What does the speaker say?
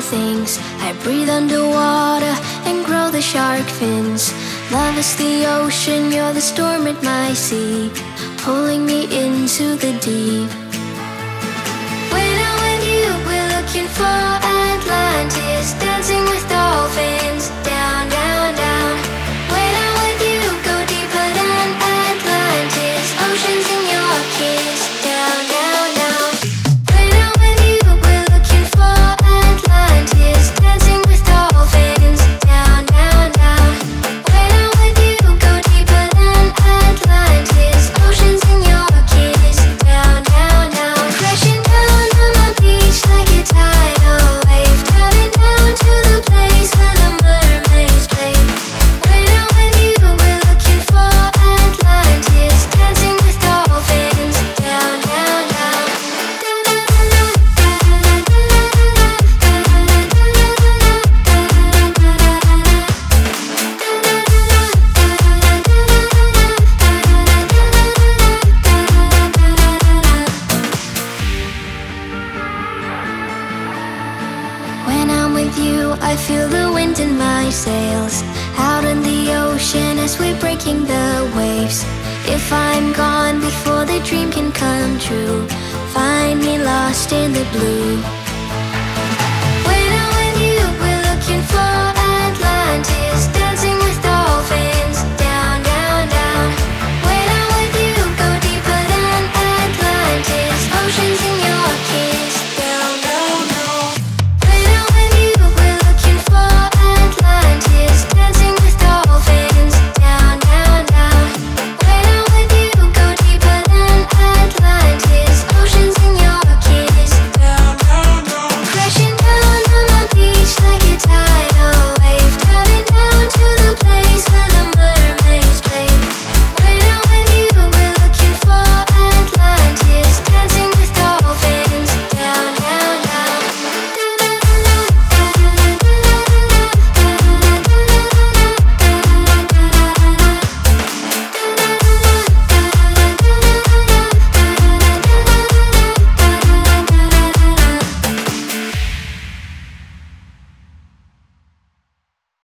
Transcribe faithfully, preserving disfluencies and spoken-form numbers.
things. I breathe underwater and grow the shark fins. Love is the ocean, you're the storm at my sea, pulling me into the deep. When I'm with you, we're looking for Atlantis, dancing with dolphins, down, down, down. When I'm with you, go deeper than Atlantis, oceans in your kiss, down, down, down. When I'm with you, we're looking for Atlantis, dancing with dolphins, down, down, down. When I'm with you, go deeper than Atlantis, oceans in your kiss, down, down, down. Crashing down on my beach like a tidal wave, diving down to the place where the mermaids play. When I'm with you, we're looking for Atlantis, dancing with dolphins, down, down, down. When I'm with you, I feel the wind in my sails, out in the ocean as we're breaking the waves. If I'm gone before the dream can come true, find me lost in the blue. When I'm with you, we're looking for Atlantis,